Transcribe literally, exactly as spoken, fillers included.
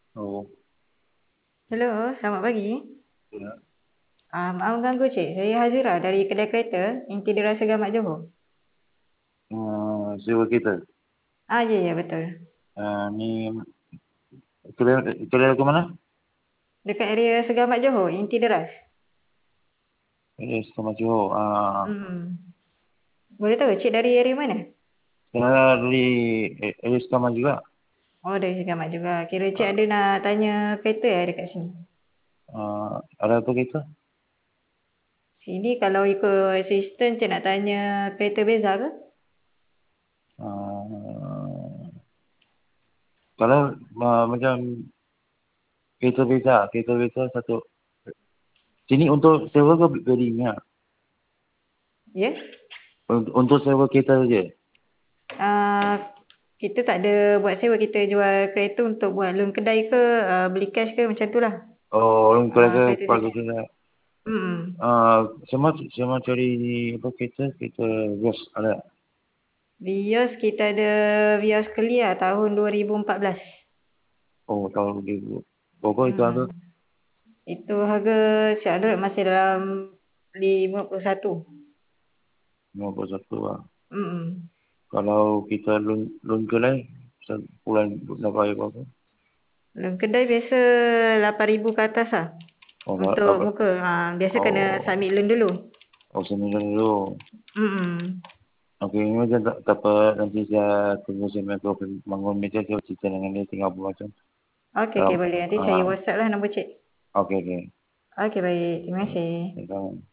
Oh, Hello, selamat pagi. ya. Ah, maaf mengganggu cik. Saya Hazira dari kedai kereta Inti Dera Segamat Johor. Uh, sewa kereta. Ah, ya, ya, betul. Uh, ni kedai kedai ke mana? Dekat area Segamat Johor, Inti Deras. Eh, sama Johor. Uh, Hmm. Boleh tahu cik dari area mana? saya dari eh, Eskama juga. Oh, dari Segamat juga. Kira cik Uh, ada nak tanya kereta ya dekat sini. uh, ada apa kereta? Sini kalau ikut sistem cik nak tanya kereta beza ke? Uh, kalau uh, macam kereta beza, kereta beza satu. Sini untuk sewa ke beli ni? Ya? Untuk, untuk sewa kereta saja. Ah, kita tak ada buat sewa. Kita jual kereta untuk buat loan kedai ke, ah, beli cash ke macam tu lah. Oh, orang Ah, kereta kereta pagi sejenis. saya. Hmm. Uh, sama sama cari apa kereta kereta bos ada. Vios kita ada Vios Clear tahun dua ribu empat belas. Oh, tahu dia. Berapa itu harga? Hmm. Itu harga Syahdu masih dalam lima puluh satu. lima puluh satu lah. Hmm. Kalau kita loan loan kedai, bulan nak bayar berapa? Dan kedai biasa lapan ribu ke atas lah. Oh, Untuk dapat. muka. Ha, biasa kena Oh, submit loan dulu. oh sembilan dulu. Hmm. Okey, ini macam tak dapat nanti saya tunggu saya aku bangun meja saya cerita dengan dia tinggal apa macam. Okey, okey Dalam, boleh. Nanti saya ah, WhatsApp lah nombor cik. okey okey. Okey baik. Terima kasih. Kita